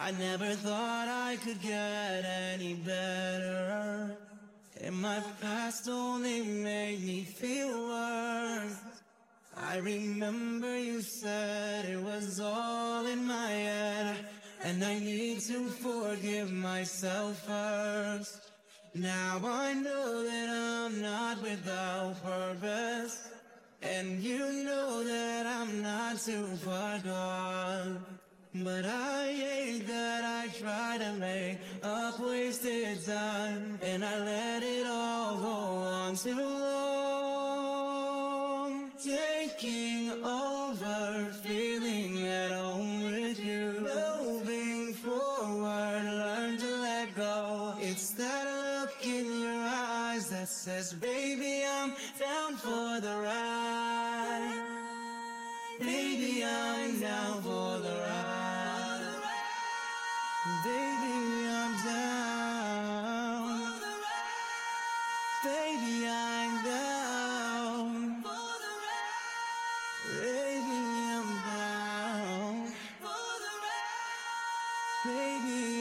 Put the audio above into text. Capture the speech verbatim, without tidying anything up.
I never thought I could get any better, and my past only made me feel worse. I remember you said it was all in my head, and I need to forgive myself first. Now I know that I'm not without purpose, and you know that I'm not too far gone. But I hate that I try to make up wasted time, and I let it all go on too long. Taking over, feeling at home with you. Moving forward, learn to let go. It's that look in your eyes that says, baby, I'm down for the ride. Baby, I'm down for the ride. Baby, I'm down. Baby, I'm down. Baby, I'm down. Baby,